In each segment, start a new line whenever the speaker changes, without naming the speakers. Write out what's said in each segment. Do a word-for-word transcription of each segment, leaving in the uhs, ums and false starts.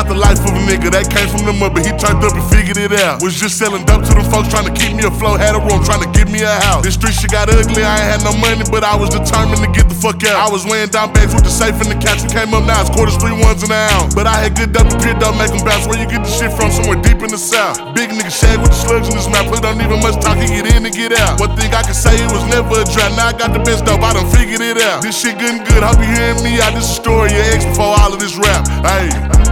about the life of a nigga that came from the mud, but he turned up and figured it out. Was just selling dope to them folks trying to keep me afloat. Had a room trying to give me a house. This street shit got ugly, I ain't had no money, but I was determined to get the fuck out. I was laying down bags with the safe in the couch. We came up now, it's quarters, three ones and an ounce. But I had good dope, the pure dope, make them bounce. Where you get the shit from? Somewhere deep in the south. Big nigga shag with the slugs in his mouth. Play don't even much talk, he get in and get out. One thing I can say, it was never a drought. Now I got the best dope, I done figured it out. This shit good and good, hope you hearing me out. This is a story of X before all of this rap. Hey.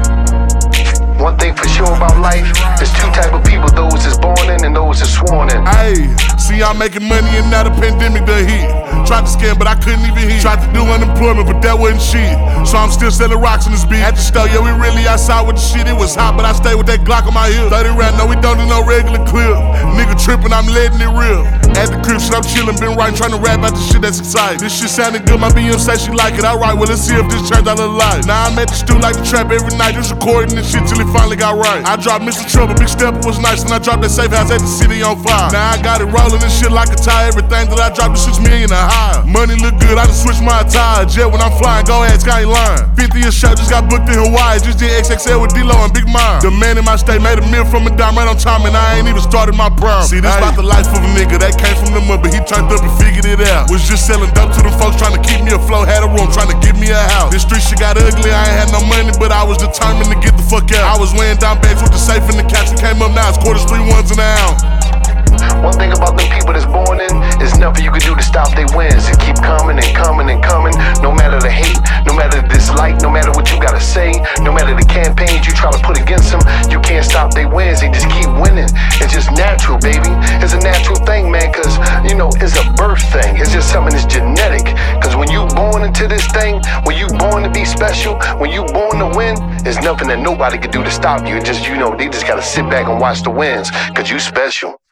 One thing for sure about life, there's two type of people, those that's born in and those that's sworn in.
Hey, see I'm making money and now the pandemic done hit. Tried to scam but I couldn't even hit. Tried to do unemployment but that wasn't shit. So I'm still selling rocks in this beat. At the store, yeah, we really outside with the shit. It was hot but I stayed with that Glock on my hip. thirty round, no we don't do no regular clip. Nigga tripping, I'm letting it rip. At the crib shit, I'm chillin', been writing, trying to rap about the shit that's exciting. This shit sounded good, my B M say she like it. Alright, well let's see if this turns out a lie. Now I'm at the stew like the trap every night. Just recording this shit till it finally got right. I dropped Mister Trouble, Big Stepper was nice, and I dropped that safe house at the city on fire. Now I got it rolling this shit like a tire. Everything that I dropped is six million or higher. Money look good, I just switched my attire. Jet when I'm flying, go ask, I ain't lying. fiftieth show, just got booked in Hawaii. Just did X X L with D-Lo and Big Mine. The man in my state made a meal from a dime right on time, and I ain't even started my prime. See, this hey. About the life of a nigga that came from the mud, but he turned up and figured it out. Was just selling dope to them folks trying to keep me afloat. Had a room trying to give me a house. This street shit got ugly, I ain't had no money, but I was determined to get the fuck out. I was laying down bags with the safe in the couch. We came up now, it's quarters, three ones and an ounce.
One thing about them people that's born in, is nothing you can do to stop their wins. It keep coming and coming and coming. No matter the hate, no matter the dislike, no matter what you gotta say, no matter the campaigns you try to put against them, you can't stop their wins. They just keep winning. It's just natural, baby. It's a natural thing, man, cause you know, it's a birth thing. It's just something that's genetic. Cause when you born into this thing, when you born to be special, when you born to win, there's nothing that nobody can do to stop you. It just, you know, they just gotta sit back and watch the wins, cause you special.